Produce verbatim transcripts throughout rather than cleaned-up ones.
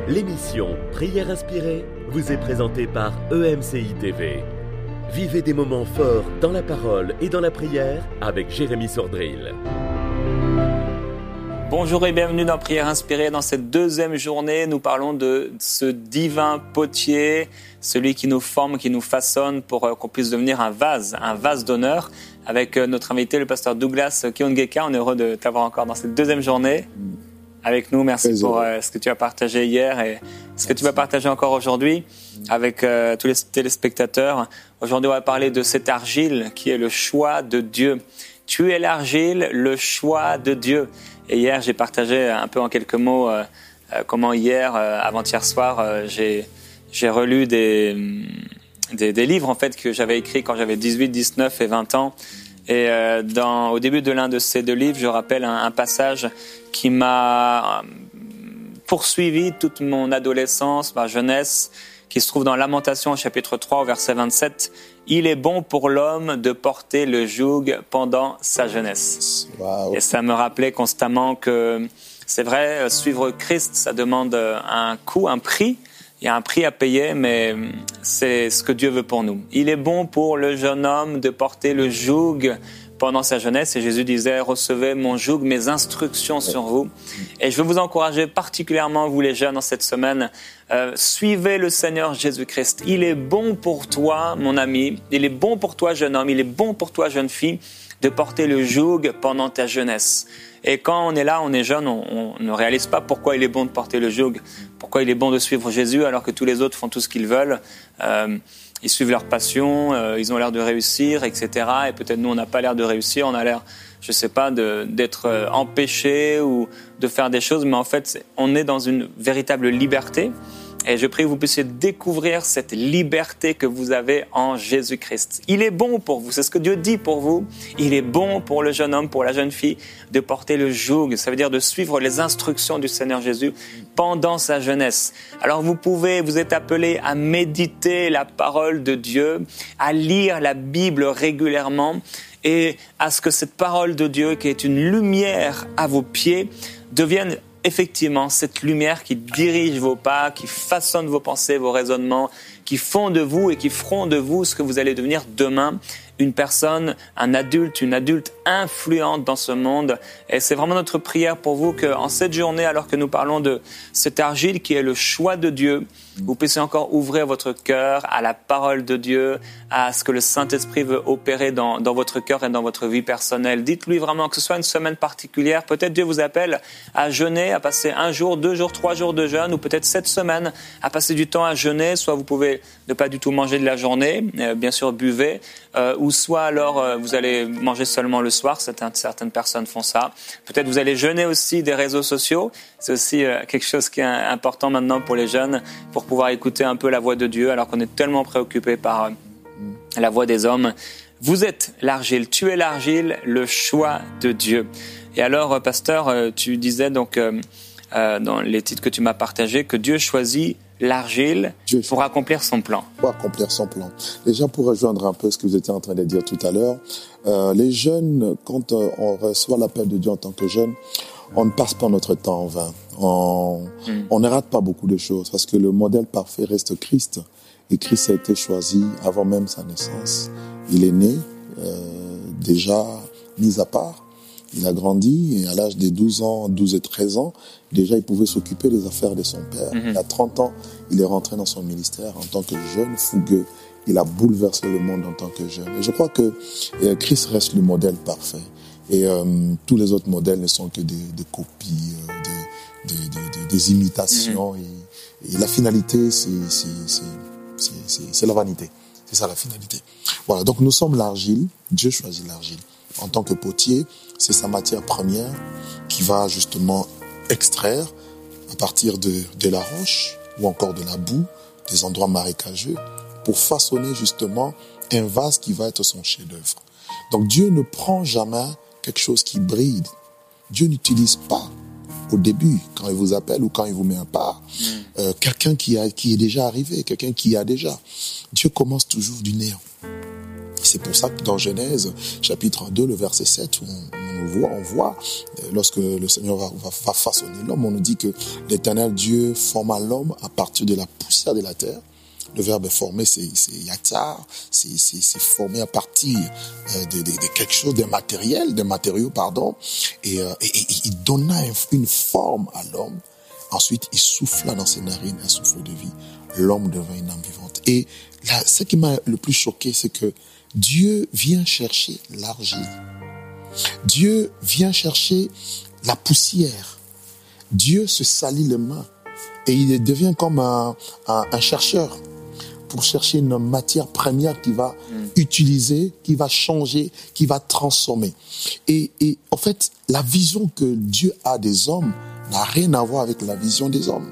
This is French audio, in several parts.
L'émission Prière inspirée vous est présentée par E M C I T V. Vivez des moments forts dans la parole et dans la prière avec Jérémy Sordrill. Bonjour et bienvenue dans Prière inspirée. Dans cette deuxième journée, nous parlons de ce divin potier, celui qui nous forme, qui nous façonne pour qu'on puisse devenir un vase, un vase d'honneur. Avec notre invité, le pasteur Douglas Kiongeka. On est heureux de t'avoir encore dans cette deuxième journée avec nous. Merci Très pour euh, ce que tu as partagé hier et ce que Merci. tu vas partager encore aujourd'hui avec euh, tous les téléspectateurs. Aujourd'hui, on va parler de cette argile qui est le choix de Dieu. Tu es l'argile, le choix de Dieu. Et hier, j'ai partagé un peu en quelques mots euh, euh, comment hier, euh, avant-hier soir, euh, j'ai, j'ai relu des, des, des livres en fait, que j'avais écrits quand j'avais dix-huit, dix-neuf et vingt ans. Et euh, dans, au début de l'un de ces deux livres, je rappelle un, un passage qui m'a poursuivi toute mon adolescence, ma jeunesse, qui se trouve dans Lamentation, chapitre trois, au verset vingt-sept. « Il est bon pour l'homme de porter le joug pendant sa jeunesse. » Wow. Et ça me rappelait constamment que c'est vrai, suivre Christ, ça demande un coût, un prix. Il y a un prix à payer, mais c'est ce que Dieu veut pour nous. Il est bon pour le jeune homme de porter le joug pendant sa jeunesse. Et Jésus disait, recevez mon joug, mes instructions sur vous. Et je veux vous encourager particulièrement, vous les jeunes, en cette semaine, euh, suivez le Seigneur Jésus-Christ. Il est bon pour toi, mon ami. Il est bon pour toi, jeune homme. Il est bon pour toi, jeune fille, de porter le joug pendant ta jeunesse. Et quand on est là, on est jeune, on, on ne réalise pas pourquoi il est bon de porter le joug, pourquoi il est bon de suivre Jésus alors que tous les autres font tout ce qu'ils veulent. Euh, ils suivent leur passion, euh, ils ont l'air de réussir, et cetera. Et peut-être nous, on n'a pas l'air de réussir, on a l'air, je ne sais pas, de, d'être euh, empêchés ou de faire des choses. Mais en fait, on est dans une véritable liberté. Et je prie que vous puissiez découvrir cette liberté que vous avez en Jésus-Christ. Il est bon pour vous, c'est ce que Dieu dit pour vous. Il est bon pour le jeune homme, pour la jeune fille, de porter le joug. Ça veut dire de suivre les instructions du Seigneur Jésus pendant sa jeunesse. Alors vous pouvez, vous êtes appelés à méditer la parole de Dieu, à lire la Bible régulièrement et à ce que cette parole de Dieu, qui est une lumière à vos pieds, devienne effectivement cette lumière qui dirige vos pas, qui façonne vos pensées, vos raisonnements, qui font de vous et qui feront de vous ce que vous allez devenir demain, une personne, un adulte, une adulte influente dans ce monde. Et c'est vraiment notre prière pour vous qu'en cette journée, alors que nous parlons de cette argile qui est le choix de Dieu, vous puissiez encore ouvrir votre cœur à la parole de Dieu, à ce que le Saint-Esprit veut opérer dans, dans votre cœur et dans votre vie personnelle. Dites-lui vraiment que ce soit une semaine particulière. Peut-être Dieu vous appelle à jeûner, à passer un jour, deux jours, trois jours de jeûne, ou peut-être sept semaines à passer du temps à jeûner. Soit vous pouvez ne pas du tout manger de la journée, euh, bien sûr buvez, euh, ou soit alors euh, vous allez manger seulement le soir. Certaines, certaines personnes font ça. Peut-être vous allez jeûner aussi des réseaux sociaux. C'est aussi euh, quelque chose qui est important maintenant pour les jeunes, pour pouvoir écouter un peu la voix de Dieu alors qu'on est tellement préoccupé par euh, la voix des hommes. Vous êtes l'argile, tu es l'argile, le choix de Dieu. Et alors, euh, pasteur, euh, tu disais donc euh, euh, dans les titres que tu m'as partagés que Dieu choisit l'argile Dieu pour accomplir son plan. Pour accomplir son plan. Déjà, pour rejoindre un peu ce que vous étiez en train de dire tout à l'heure, euh, les jeunes, quand euh, on reçoit l'appel de Dieu en tant que jeunes, on ne passe pas notre temps en vain. On, mm. on ne rate pas beaucoup de choses parce que le modèle parfait reste Christ. Et Christ a été choisi avant même sa naissance. Il est né, euh, déjà mis à part. Il a grandi et à l'âge des douze ans, douze et treize ans, déjà il pouvait s'occuper des affaires de son père. Mm-hmm. À trente ans, il est rentré dans son ministère en tant que jeune fougueux. Il a bouleversé le monde en tant que jeune. Et je crois que euh, Christ reste le modèle parfait. Et euh, tous les autres modèles ne sont que des, des copies, euh, des, des, des, des imitations. Mm-hmm. Et, et la finalité, c'est, c'est, c'est, c'est, c'est, c'est la vanité. C'est ça la finalité. Voilà, donc nous sommes l'argile. Dieu choisit l'argile. En tant que potier, c'est sa matière première qui va justement extraire à partir de, de la roche ou encore de la boue, des endroits marécageux, pour façonner justement un vase qui va être son chef-d'œuvre. Donc Dieu ne prend jamais quelque chose qui brille. Dieu n'utilise pas au début, quand il vous appelle ou quand il vous met un pas, mm. euh, quelqu'un qui, a, qui est déjà arrivé, quelqu'un qui a déjà. Dieu commence toujours du néant. C'est pour ça que dans Genèse, chapitre deux, le verset sept, où on, on voit, on voit, lorsque le Seigneur va, va, va façonner l'homme, on nous dit que l'Éternel Dieu forma l'homme à partir de la poussière de la terre. Le verbe est formé, c'est, c'est yatsar, c'est, c'est, c'est formé à partir de, de, de quelque chose, d'un matériel, d'un matériau, pardon, et, euh, et, et il donna une forme à l'homme. Ensuite, il souffla dans ses narines un souffle de vie. L'homme devint une âme vivante. Et là, ce qui m'a le plus choqué, c'est que Dieu vient chercher l'argile. Dieu vient chercher la poussière. Dieu se salit les mains et il devient comme un, un, un chercheur pour chercher une matière première qui va mmh. utiliser, qui va changer, qui va transformer. Et, et en fait, la vision que Dieu a des hommes n'a rien à voir avec la vision des hommes.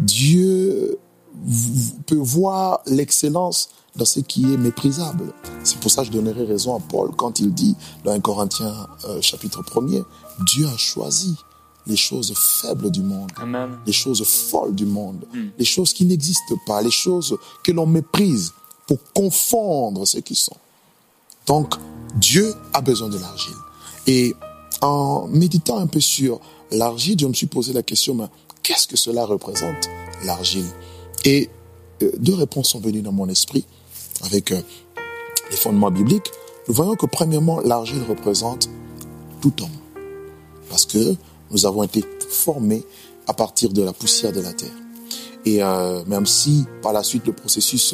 Dieu peut voir l'excellence dans ce qui est méprisable. C'est pour ça que je donnerai raison à Paul quand il dit dans un Corinthiens euh, chapitre premier, Dieu a choisi les choses faibles du monde, Amen. Les choses folles du monde, mm. les choses qui n'existent pas, les choses que l'on méprise pour confondre ceux qui sont. Donc, Dieu a besoin de l'argile. Et en méditant un peu sur l'argile, je me suis posé la question, mais qu'est-ce que cela représente, l'argile? Et euh, deux réponses sont venues dans mon esprit avec euh, les fondements bibliques. Nous voyons que premièrement, l'argile représente tout homme. Parce que nous avons été formés à partir de la poussière de la terre. Et euh, même si par la suite le processus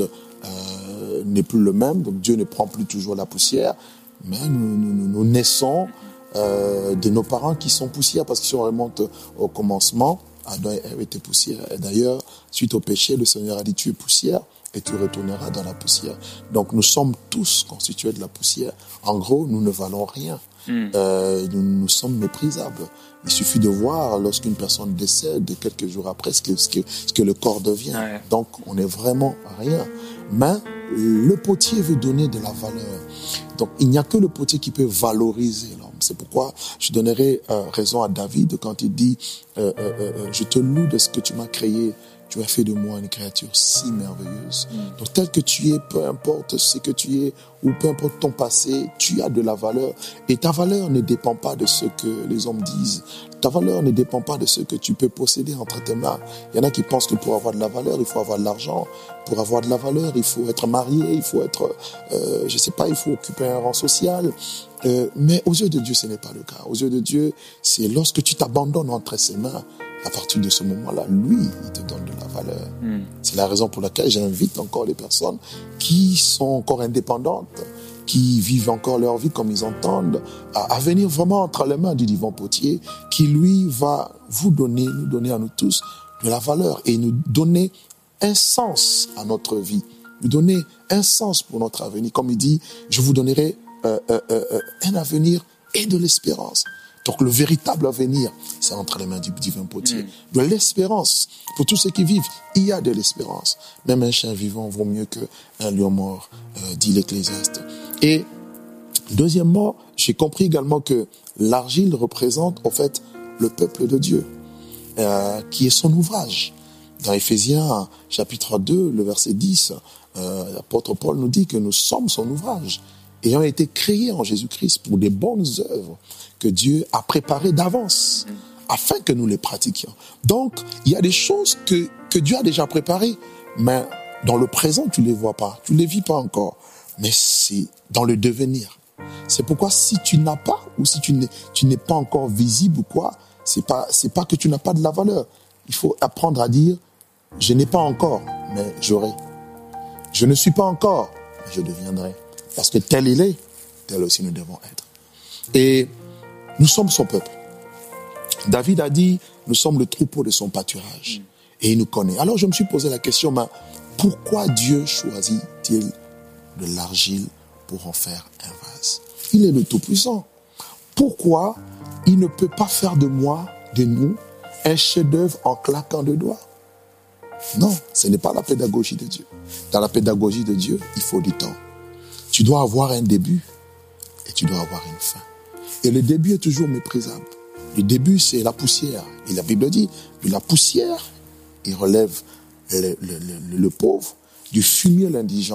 euh, n'est plus le même, donc Dieu ne prend plus toujours la poussière, mais nous, nous, nous naissons euh, de nos parents qui sont poussière, parce que si on remonte au commencement, Adam et Ève étaient poussière. Et d'ailleurs, suite au péché, le Seigneur a dit, tu es poussière et tu retourneras dans la poussière. Donc nous sommes tous constitués de la poussière. En gros, nous ne valons rien. Mm. Euh, nous, nous sommes méprisables. Il suffit de voir lorsqu'une personne décède, quelques jours après, ce que, ce que, ce que le corps devient. Ouais. Donc on n'est vraiment rien. Mais le potier veut donner de la valeur. Donc il n'y a que le potier qui peut valoriser l'homme. C'est pourquoi je donnerai euh, raison à David quand il dit euh, euh, euh, je te loue de ce que tu m'as créé. Tu as fait de moi une créature si merveilleuse. Mm. Donc tel que tu es, peu importe ce que tu es, ou peu importe ton passé, tu as de la valeur. Et ta valeur ne dépend pas de ce que les hommes disent. Ta valeur ne dépend pas de ce que tu peux posséder entre tes mains. Il y en a qui pensent que pour avoir de la valeur, il faut avoir de l'argent. Pour avoir de la valeur, il faut être marié, il faut être, euh, je sais pas, il faut occuper un rang social. Euh, mais aux yeux de Dieu, ce n'est pas le cas. Aux yeux de Dieu, c'est lorsque tu t'abandonnes entre ses mains, à partir de ce moment-là, lui, il te donne de la valeur. Mm. C'est la raison pour laquelle j'invite encore les personnes qui sont encore indépendantes, qui vivent encore leur vie comme ils entendent, à, à venir vraiment entre les mains du divin potier, qui lui va vous donner, nous donner à nous tous de la valeur et nous donner un sens à notre vie, nous donner un sens pour notre avenir. Comme il dit, je vous donnerai euh, euh, euh, un avenir et de l'espérance. Donc le véritable avenir, c'est entre les mains du divin potier. Mm. De l'espérance. Pour tous ceux qui vivent, il y a de l'espérance. Même un chien vivant vaut mieux qu'un lion mort, euh, dit l'Ecclésiaste. Et deuxièmement, j'ai compris également que l'argile représente en fait le peuple de Dieu, euh, qui est son ouvrage. Dans Éphésiens chapitre deux, le verset dix, euh, l'apôtre Paul nous dit que nous sommes son ouvrage, ayant été créés en Jésus-Christ pour des bonnes œuvres que Dieu a préparées d'avance, afin que nous les pratiquions. Donc, il y a des choses que, que Dieu a déjà préparées, mais dans le présent, tu ne les vois pas, tu ne les vis pas encore. Mais c'est dans le devenir. C'est pourquoi si tu n'as pas, ou si tu n'es, tu n'es pas encore visible ou quoi, c'est pas, c'est pas que tu n'as pas de la valeur. Il faut apprendre à dire, je n'ai pas encore, mais j'aurai. Je ne suis pas encore, mais je deviendrai. Parce que tel il est, tel aussi nous devons être. Et nous sommes son peuple. David a dit, nous sommes le troupeau de son pâturage. Et il nous connaît. Alors je me suis posé la question, mais pourquoi Dieu choisit-il de l'argile pour en faire un vase? Il est le Tout-Puissant. Pourquoi il ne peut pas faire de moi, de nous, un chef-d'œuvre en claquant de doigts? Non, ce n'est pas la pédagogie de Dieu. Dans la pédagogie de Dieu, il faut du temps. Tu dois avoir un début et tu dois avoir une fin. Et le début est toujours méprisable. Le début, c'est la poussière. Et la Bible dit, de la poussière, il relève le, le, le, le pauvre, du fumier l'indigent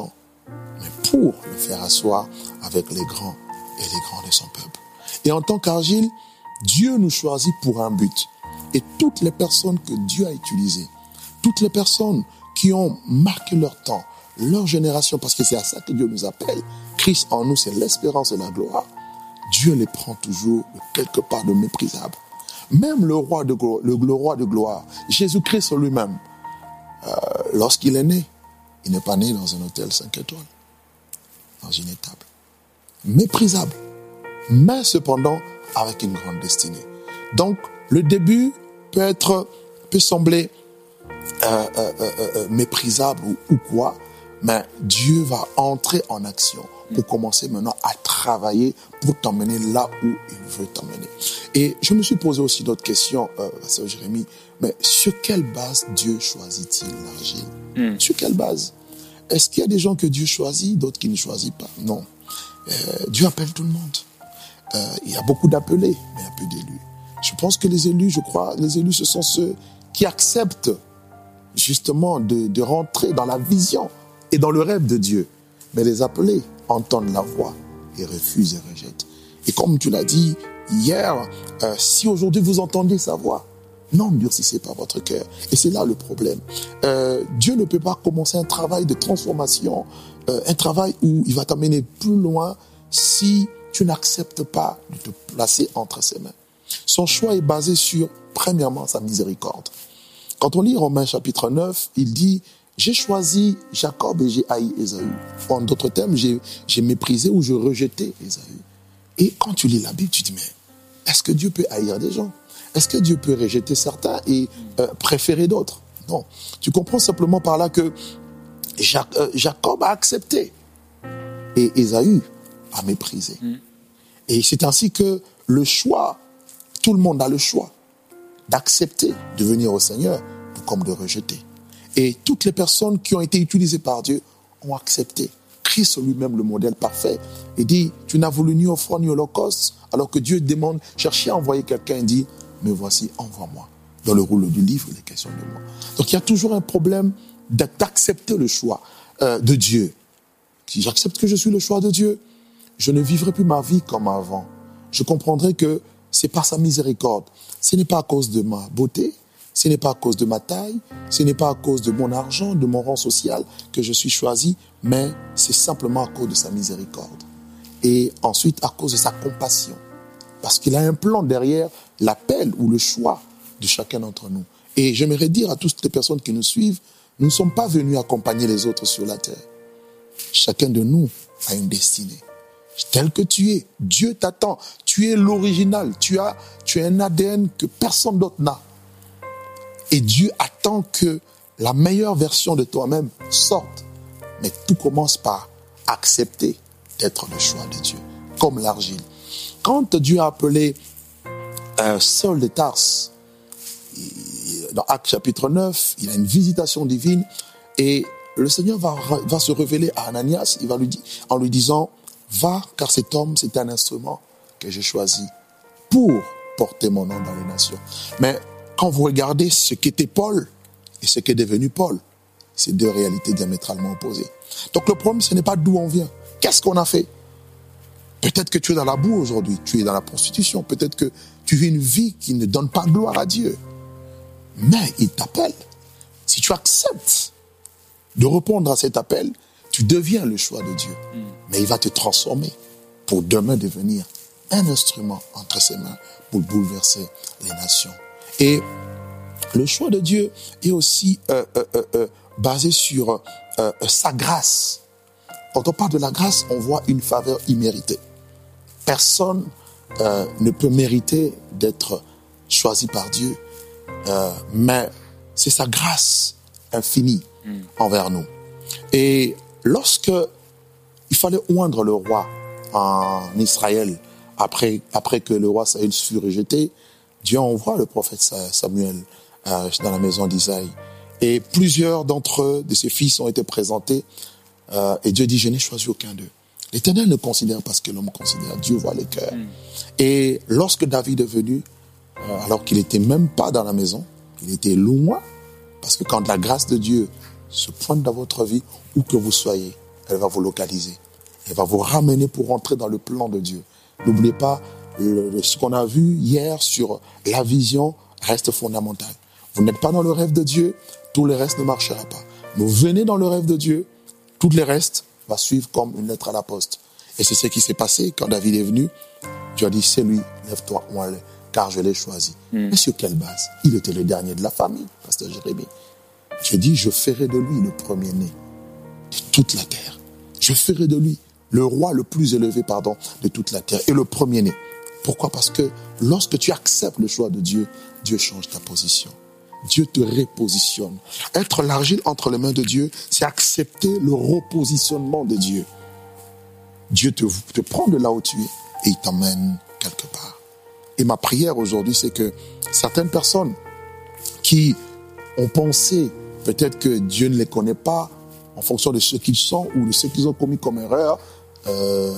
mais pour le faire asseoir avec les grands et les grands de son peuple. Et en tant qu'argile, Dieu nous choisit pour un but. Et toutes les personnes que Dieu a utilisées, toutes les personnes qui ont marqué leur temps, leur génération, parce que c'est à ça que Dieu nous appelle. Christ en nous, c'est l'espérance et la gloire. Dieu les prend toujours de quelque part de méprisable. Même le roi de, le, le roi de gloire, Jésus-Christ lui-même, euh, lorsqu'il est né, il n'est pas né dans un hôtel cinq étoiles, dans une étable. Méprisable, mais cependant avec une grande destinée. Donc, le début peut être, peut sembler euh, euh, euh, euh, méprisable ou, ou quoi, mais Dieu va entrer en action pour commencer maintenant à travailler pour t'emmener là où il veut t'emmener. Et je me suis posé aussi d'autres questions, euh, Pasteur Jérémie, mais sur quelle base Dieu choisit-il l'argile? Mm. Sur quelle base? Est-ce qu'il y a des gens que Dieu choisit, d'autres qui ne choisit pas? Non. Euh, Dieu appelle tout le monde. Euh, il y a beaucoup d'appelés, mais il y a peu d'élus. Je pense que les élus, je crois, les élus, ce sont ceux qui acceptent justement de, de rentrer dans la vision et dans le rêve de Dieu. Mais les appelés entendent la voix et refusent et rejettent. Et comme tu l'as dit hier, euh, si aujourd'hui vous entendez sa voix, n'endurcissez pas votre cœur. Et c'est là le problème. Euh, Dieu ne peut pas commencer un travail de transformation, euh, un travail où il va t'amener plus loin si tu n'acceptes pas de te placer entre ses mains. Son choix est basé sur, premièrement, sa miséricorde. Quand on lit Romains chapitre neuf, il dit « J'ai choisi Jacob et j'ai haï Ésaü ». En d'autres termes, j'ai, j'ai méprisé ou j'ai rejeté Ésaü. Et quand tu lis la Bible, tu te dis « Mais est-ce que Dieu peut haïr des gens ? Est-ce que Dieu peut rejeter certains et euh, préférer d'autres ?» Non. Tu comprends simplement par là que Jacob a accepté et Ésaü a méprisé. Mm. Et c'est ainsi que le choix, tout le monde a le choix d'accepter de venir au Seigneur comme de rejeter. Et toutes les personnes qui ont été utilisées par Dieu ont accepté. Christ lui-même, le modèle parfait, il dit, tu n'as voulu ni offrande ni holocauste, alors que Dieu demande, cherchez à envoyer quelqu'un, il dit, me voici, envoie-moi. Dans le rouleau du livre, les questions de moi. Donc il y a toujours un problème d'accepter le choix euh, de Dieu. Si j'accepte que je suis le choix de Dieu, je ne vivrai plus ma vie comme avant. Je comprendrai que c'est par sa miséricorde. Ce n'est pas à cause de ma beauté, ce n'est pas à cause de ma taille, ce n'est pas à cause de mon argent, de mon rang social que je suis choisi, mais c'est simplement à cause de sa miséricorde. Et ensuite, à cause de sa compassion. Parce qu'il a un plan derrière l'appel ou le choix de chacun d'entre nous. Et j'aimerais dire à toutes les personnes qui nous suivent, nous ne sommes pas venus accompagner les autres sur la terre. Chacun de nous a une destinée. Tel que tu es, Dieu t'attend. Tu es l'original. Tu as, tu as un A D N que personne d'autre n'a. Et Dieu attend que la meilleure version de toi-même sorte. Mais tout commence par accepter d'être le choix de Dieu, comme l'argile. Quand Dieu a appelé euh, Saul de Tarse, dans Actes chapitre neuf, il a une visitation divine et le Seigneur va, va se révéler à Ananias, il va lui dire, en lui disant, va, car cet homme, c'est un instrument que j'ai choisi pour porter mon nom dans les nations. Mais quand vous regardez ce qu'était Paul et ce qu'est devenu Paul, c'est deux réalités diamétralement opposées. Donc le problème, ce n'est pas d'où on vient. Qu'est-ce qu'on a fait? Peut-être que tu es dans la boue aujourd'hui, tu es dans la prostitution, peut-être que tu vis une vie qui ne donne pas gloire à Dieu. Mais il t'appelle. Si tu acceptes de répondre à cet appel, tu deviens le choix de Dieu. Mm. Mais il va te transformer pour demain devenir un instrument entre ses mains pour bouleverser les nations. Et le choix de Dieu est aussi euh, euh, euh, basé sur euh, sa grâce. Quand on parle de la grâce, on voit une faveur imméritée. Personne euh, ne peut mériter d'être choisi par Dieu, euh, mais c'est sa grâce infinie mm. envers nous. Et lorsque il fallait oindre le roi en Israël, après, après que le roi Saül fut rejeté, Dieu envoie le prophète Samuel euh, dans la maison d'Isaïe. Et plusieurs d'entre eux, de ses fils, ont été présentés. Euh, et Dieu dit, je n'ai choisi aucun d'eux. L'Éternel ne considère pas ce que l'homme considère. Dieu voit les cœurs. Mm. Et lorsque David est venu, euh, alors qu'il n'était même pas dans la maison, il était loin, parce que quand la grâce de Dieu se pointe dans votre vie, où que vous soyez, elle va vous localiser. Elle va vous ramener pour rentrer dans le plan de Dieu. N'oubliez pas, le, ce qu'on a vu hier sur la vision reste fondamental. Vous n'êtes pas dans le rêve de Dieu, tout le reste ne marchera pas. Mais vous venez dans le rêve de Dieu, tout le reste va suivre comme une lettre à la poste. Et c'est ce qui s'est passé quand David est venu. Dieu a dit, c'est lui, lève-toi, moi, car je l'ai choisi. Mm. Mais sur quelle base? Il était le dernier de la famille, pasteur Jérémie. Dieu dit, je ferai de lui le premier-né de toute la terre. Je ferai de lui le roi le plus élevé, pardon, de toute la terre et le premier-né. Pourquoi? Parce que lorsque tu acceptes le choix de Dieu, Dieu change ta position. Dieu te repositionne. Être l'argile entre les mains de Dieu, c'est accepter le repositionnement de Dieu. Dieu te, te prend de là où tu es et il t'emmène quelque part. Et ma prière aujourd'hui, c'est que certaines personnes qui ont pensé peut-être que Dieu ne les connaît pas en fonction de ce qu'ils sont ou de ce qu'ils ont commis comme erreur, euh,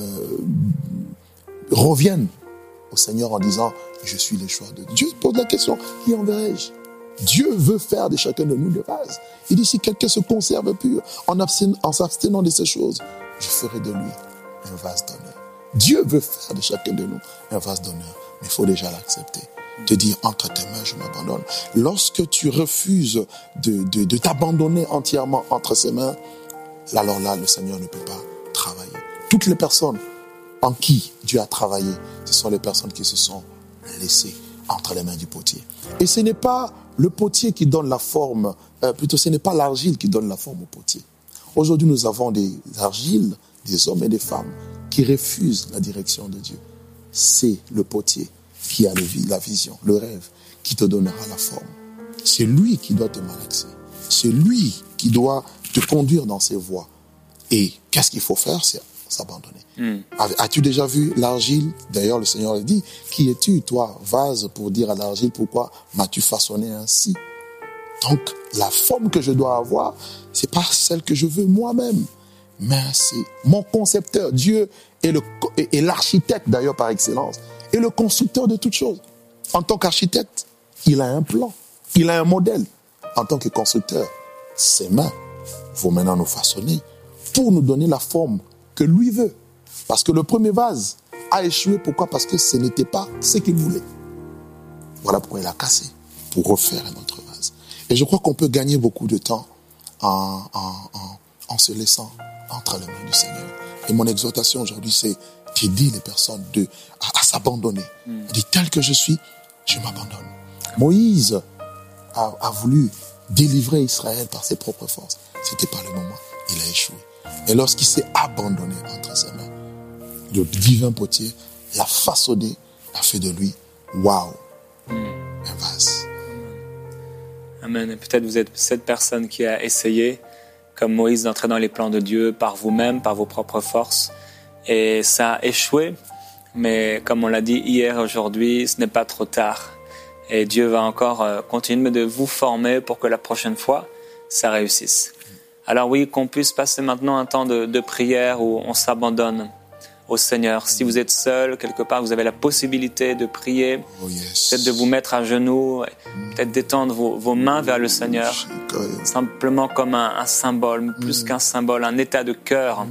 reviennent au Seigneur en disant, je suis le choix de Dieu. Dieu pose la question, qui enverrai-je? Dieu veut faire de chacun de nous des vases. Il dit, si quelqu'un se conserve pur en, en s'abstenant de ces choses, je ferai de lui un vase d'honneur. Dieu veut faire de chacun de nous un vase d'honneur, mais il faut déjà l'accepter. Te dire, entre tes mains, je m'abandonne. Lorsque tu refuses de, de, de t'abandonner entièrement entre ses mains, alors là, le Seigneur ne peut pas travailler. Toutes les personnes en qui Dieu a travaillé, ce sont les personnes qui se sont laissées entre les mains du potier. Et ce n'est pas le potier qui donne la forme, euh, plutôt ce n'est pas l'argile qui donne la forme au potier. Aujourd'hui, nous avons des argiles, des hommes et des femmes qui refusent la direction de Dieu. C'est le potier qui a le, la vision, le rêve, qui te donnera la forme. C'est lui qui doit te malaxer. C'est lui qui doit te conduire dans ses voies. Et qu'est-ce qu'il faut faire? C'est s'abandonner. Mm. As-tu déjà vu l'argile? D'ailleurs, le Seigneur le dit. Qui es-tu, toi, vase, pour dire à l'argile, pourquoi m'as-tu façonné ainsi? Donc, la forme que je dois avoir, c'est pas celle que je veux moi-même, mais c'est mon concepteur. Dieu est, le, est, est l'architecte, d'ailleurs, par excellence, et le constructeur de toutes choses. En tant qu'architecte, il a un plan, il a un modèle. En tant que constructeur, ses mains vont maintenant nous façonner pour nous donner la forme que lui veut. Parce que le premier vase a échoué. Pourquoi? Parce que ce n'était pas ce qu'il voulait. Voilà pourquoi il a cassé, pour refaire un autre vase. Et je crois qu'on peut gagner beaucoup de temps en, en, en, en se laissant entre les mains du Seigneur. Et mon exhortation aujourd'hui, c'est d'aider les personnes de, à, à s'abandonner. Mm. Il dit, tel que je suis, je m'abandonne. Moïse a, a voulu délivrer Israël par ses propres forces. C'était pas le moment. Il a échoué. Et lorsqu'il s'est abandonné entre ses mains, le divin potier l'a façonné, a fait de lui, waouh, mm. un vase. Amen. Et peut-être vous êtes cette personne qui a essayé, comme Moïse, d'entrer dans les plans de Dieu par vous-même, par vos propres forces. Et ça a échoué. Mais comme on l'a dit hier et aujourd'hui, ce n'est pas trop tard. Et Dieu va encore continuer de vous former pour que la prochaine fois, ça réussisse. Alors oui, qu'on puisse passer maintenant un temps de, de prière où on s'abandonne au Seigneur. Si vous êtes seul, quelque part, vous avez la possibilité de prier, oh yes. peut-être de vous mettre à genoux, peut-être d'étendre vos, vos mains vers le Seigneur, simplement comme un, un symbole, plus qu'un symbole, un état de cœur,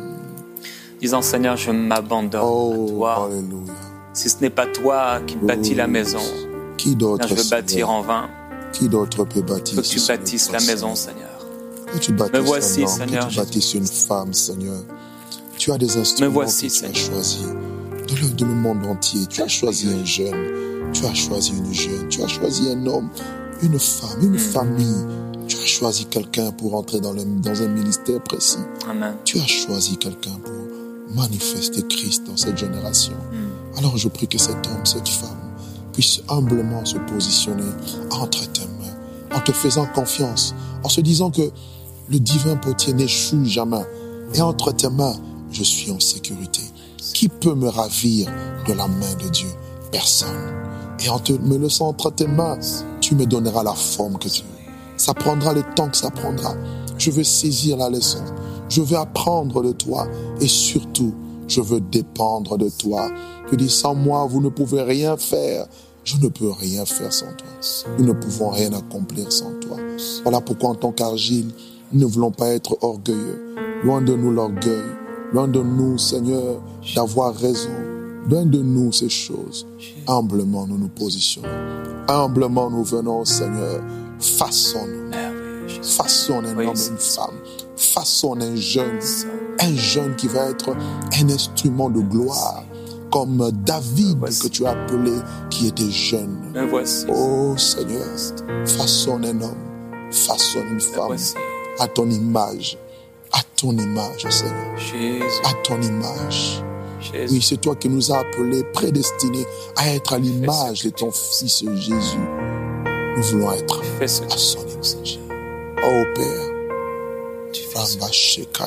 disant, Seigneur, je m'abandonne oh, à toi. Alléluia. Si ce n'est pas toi qui bâtis oh, la maison, qui d'autre, je veux bâtir en vain. Qui d'autre peut bâtir? Que tu bâtisses la maison, Seigneur. Que tu bâtisses Me voici, un homme, Seigneur. Que tu bâtisses une femme, Seigneur. Tu as des instruments Me voici, que tu Seigneur. as choisis de le, de le monde entier. Tu as choisi un jeune, tu as choisi une jeune, tu as choisi un homme, une femme, une mm. famille. Tu as choisi quelqu'un pour entrer dans, le, dans un ministère précis. Amen. Tu as choisi quelqu'un pour manifester Christ dans cette génération. Mm. Alors je prie que cet homme, cette femme puisse humblement se positionner entre tes mains, en te faisant confiance, en se disant que le divin potier n'échoue jamais. Et entre tes mains, je suis en sécurité. Qui peut me ravir de la main de Dieu? Personne. Et en te, me laissant entre tes mains, tu me donneras la forme que tu veux. Ça prendra le temps que ça prendra. Je veux saisir la leçon. Je veux apprendre de toi. Et surtout, je veux dépendre de toi. Je dis, sans moi, vous ne pouvez rien faire. Je ne peux rien faire sans toi. Nous ne pouvons rien accomplir sans toi. Voilà pourquoi, en tant qu'argile, nous ne voulons pas être orgueilleux. Loin de nous l'orgueil. Loin de nous, Seigneur, d'avoir raison. Loin de nous ces choses. Humblement, nous nous positionnons. Humblement, nous venons, Seigneur. Façonne-nous. Façonne un homme et une femme. Façonne un jeune. Un jeune qui va être un instrument de gloire. Comme David que tu as appelé, qui était jeune. Oh Seigneur, façonne un homme. Façonne une femme. À ton image. À ton image, Seigneur. Jésus. À ton image. Jésus. Oui, c'est toi qui nous as appelés, prédestinés à être à l'image de ton Fils Jésus. Nous voulons être à son image. Oh Père, tu fais ce que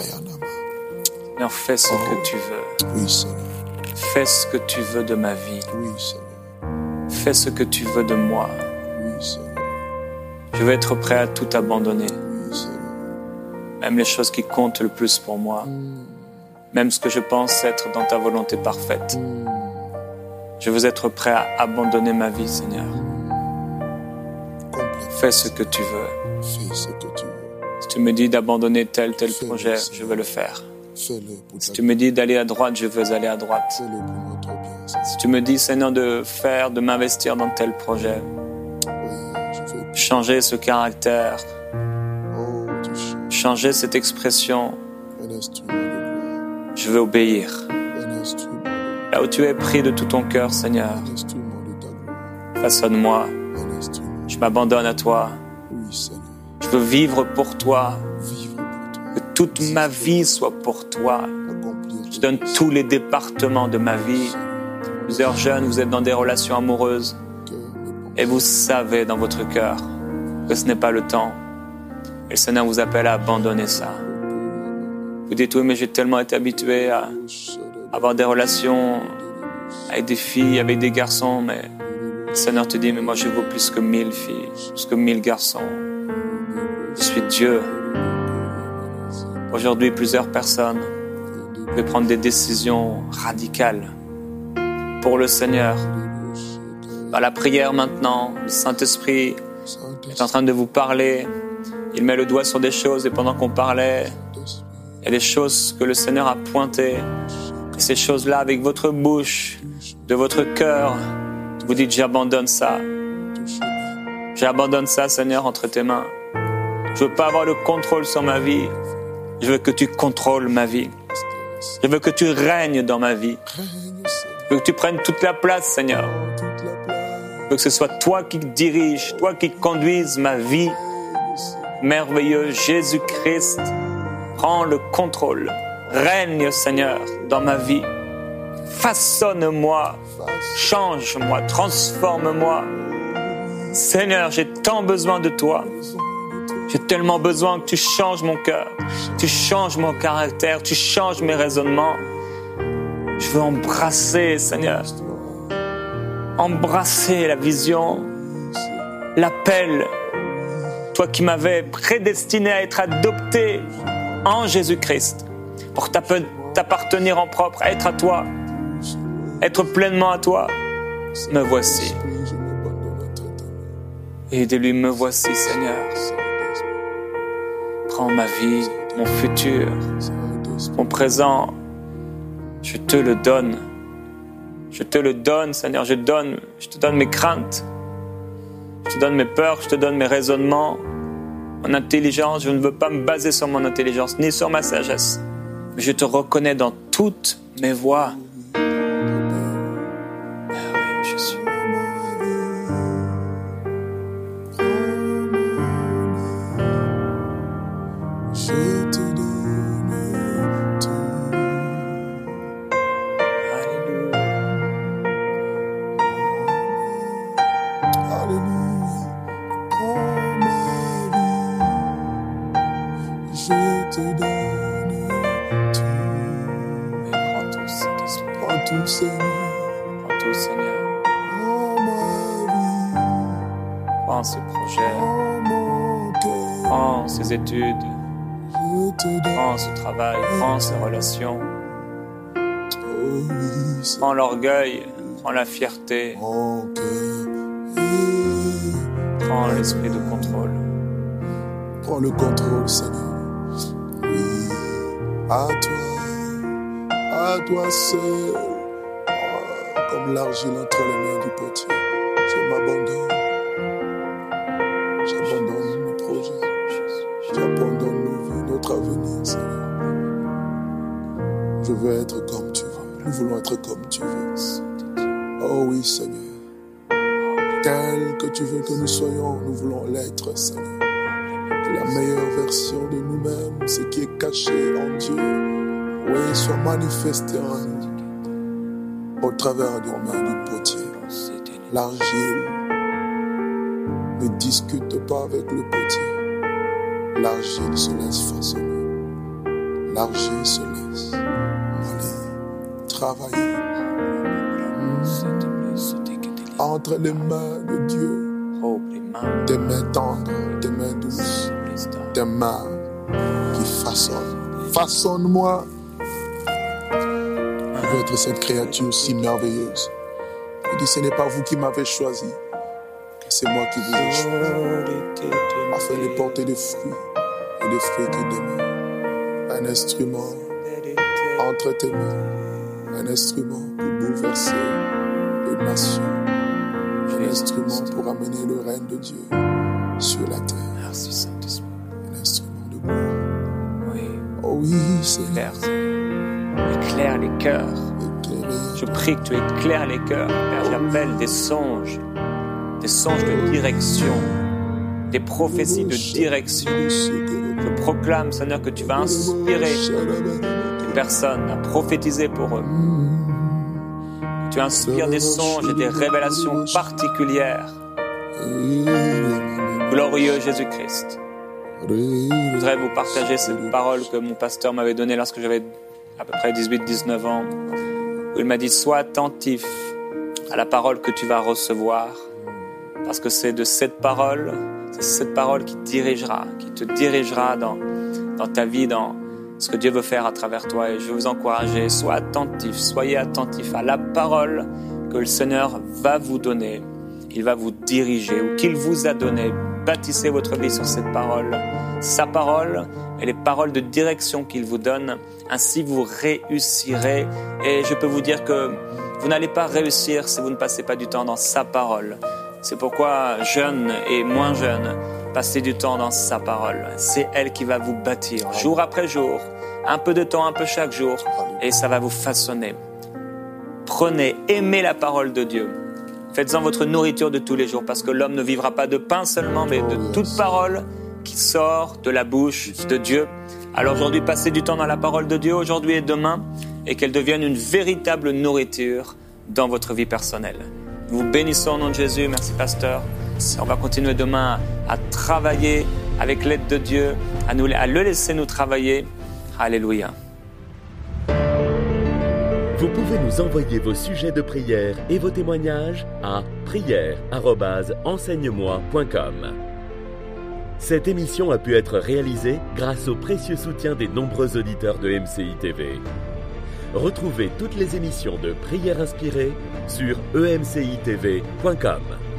tu veux. Oui, Seigneur. Fais ce que tu veux de ma vie. Oui, Seigneur. Fais ce que tu veux de moi. Oui, Seigneur. Je veux être prêt à tout abandonner. Oui, Seigneur. Même les choses qui comptent le plus pour moi. Mm. Même ce que je pense être dans ta volonté parfaite. Mm. Je veux être prêt à abandonner ma vie, Seigneur. Mm. Fais ce que tu veux. Fais ce que tu veux. Si tu me dis d'abandonner tel, tel Fais-le, projet, Seigneur. je veux le faire. Fais-le pour si tu me dis d'aller à droite, je veux aller à droite. Fais-le pour notre bien, Seigneur. Si tu me dis, Seigneur, de faire, de m'investir dans tel projet, oui, je veux changer ce caractère, oh, tu changer cette expression, un instrument de gloire. Je veux obéir. Un instrument de gloire. Là où tu es pris de tout ton cœur, Seigneur, Un instrument de ta gloire. façonne-moi. Un instrument. Je m'abandonne à toi. Oui, Seigneur. Je veux vivre pour toi. Vivre pour toi. Que toute ma vie soit pour toi. Accomplir Je tes donne désirs. tous les départements de ma vie. Plusieurs jeunes, vous êtes dans des relations amoureuses Cœur, mes pensées. et vous savez dans votre cœur que ce n'est pas le temps. Et le Seigneur vous appelle à abandonner ça. Vous dites, oui, mais j'ai tellement été habitué à avoir des relations avec des filles, avec des garçons, mais le Seigneur te dit, mais moi je vaux plus que mille filles, plus que mille garçons. Je suis Dieu. Aujourd'hui, plusieurs personnes veulent prendre des décisions radicales pour le Seigneur. Par la prière maintenant, le Saint-Esprit est en train de vous parler. Il met le doigt sur des choses et pendant qu'on parlait, il y a des choses que le Seigneur a pointées. Et ces choses-là, avec votre bouche, de votre cœur, vous dites, j'abandonne ça. J'abandonne ça, Seigneur, entre tes mains. Je veux pas avoir le contrôle sur ma vie. Je veux que tu contrôles ma vie. Je veux que tu règnes dans ma vie. Je veux que tu prennes toute la place, Seigneur. Je veux que ce soit toi qui dirige, toi qui conduise ma vie. Merveilleux Jésus-Christ, prends le contrôle. Règne, Seigneur, dans ma vie. Façonne-moi, change-moi, transforme-moi. Seigneur, j'ai tant besoin de toi. J'ai tellement besoin que tu changes mon cœur, tu changes mon caractère, tu changes mes raisonnements. Je veux embrasser, Seigneur, embrasser la vision, l'appel. Toi qui m'avais prédestiné à être adopté en Jésus-Christ, pour t'appartenir en propre, à être à toi, être pleinement à toi. Me voici. Aidez-lui, me voici, Seigneur. Prends ma vie, mon futur, mon présent. Je te le donne. Je te le donne, Seigneur. Je donne, je te donne mes craintes. Je te donne mes peurs, je te donne mes raisonnements. Mon intelligence, je ne veux pas me baser sur mon intelligence, ni sur ma sagesse. Mais je te reconnais dans toutes mes voies. Ah oui, je suis. Je te donne tout. Alléluia. Alléluia. Prends ma vie. Je te donne tout. Et prends tout, Saint-Esprit. Prends tout, Seigneur. Prends tout, Seigneur. Prends ma vie. Prends ce projet. Prends mon cœur. Prends ces études. Je te donne. Prends ce travail. Prends ces relations. Oh oui, Seigneur. Prends l'orgueil. Prends la fierté. Mon cœur. Et Prends l'esprit de contrôle. prends le contrôle, Seigneur. Oui. À toi, à toi seul, oh, comme l'argile entre les mains du potier, je m'abandonne. J'abandonne nos projets, j'abandonne nos vies, notre avenir, Seigneur. Je veux être comme tu veux, nous voulons être comme tu veux. Oh oui, Seigneur. Tel que tu veux que nous soyons, nous voulons l'être, Seigneur. La meilleure version de nous-mêmes, ce qui est caché en Dieu, oui, soit manifesté en nous, au travers des mains du potier. L'argile ne discute pas avec le potier. L'argile se laisse façonner. L'argile se laisse aller, travailler. Entre les mains de Dieu, tes mains tendres, tes mains douces, tes mains qui façonnent. Façonne-moi. Je veux être cette créature si merveilleuse. Je dis, ce n'est pas vous qui m'avez choisi, c'est moi qui vous ai choisi, afin de porter des fruits et des fruits qui demeurent. Un instrument entre tes mains, un instrument pour bouleverser une nation. Un instrument pour amener le règne de Dieu sur la terre. Merci, Saint-Esprit. Un instrument de gloire. Oui. Oh oui, Seigneur. Éclaire les cœurs. Éclairer. Je prie que tu éclaires les cœurs. Père, j'appelle des songes. Des songes de direction. Des prophéties de direction. Je proclame, Seigneur, que tu vas inspirer des personnes à prophétiser pour eux. Tu inspires des songes et des révélations particulières. Glorieux Jésus-Christ. Je voudrais vous partager cette parole que mon pasteur m'avait donnée lorsque j'avais à peu près dix-huit dix-neuf ans. Où il m'a dit, sois attentif à la parole que tu vas recevoir. Parce que c'est de cette parole, c'est cette parole qui te dirigera, qui te dirigera dans, dans ta vie, dans ce que Dieu veut faire à travers toi. Et je veux vous encourager, sois attentif, soyez attentif à la parole que le Seigneur va vous donner. Il va vous diriger ou qu'il vous a donné. Bâtissez votre vie sur cette parole. Sa parole et les paroles de direction qu'il vous donne. Ainsi vous réussirez. Et je peux vous dire que vous n'allez pas réussir si vous ne passez pas du temps dans sa parole. C'est pourquoi, jeunes et moins jeunes, passez du temps dans sa parole. C'est elle qui va vous bâtir, jour après jour, un peu de temps, un peu chaque jour, et ça va vous façonner. Prenez, aimez la parole de Dieu. Faites-en votre nourriture de tous les jours, parce que l'homme ne vivra pas de pain seulement, mais de toute parole qui sort de la bouche de Dieu. Alors aujourd'hui, passez du temps dans la parole de Dieu, aujourd'hui et demain, et qu'elle devienne une véritable nourriture dans votre vie personnelle. Nous vous bénissons au nom de Jésus. Merci, pasteur. On va continuer demain à travailler avec l'aide de Dieu, à, nous, à le laisser nous travailler. Alléluia. Vous pouvez nous envoyer vos sujets de prière et vos témoignages à prière arobase enseigne moi point com. Cette émission a pu être réalisée grâce au précieux soutien des nombreux auditeurs de M C I T V. Retrouvez toutes les émissions de Prière Inspirée sur e m c i t v point com.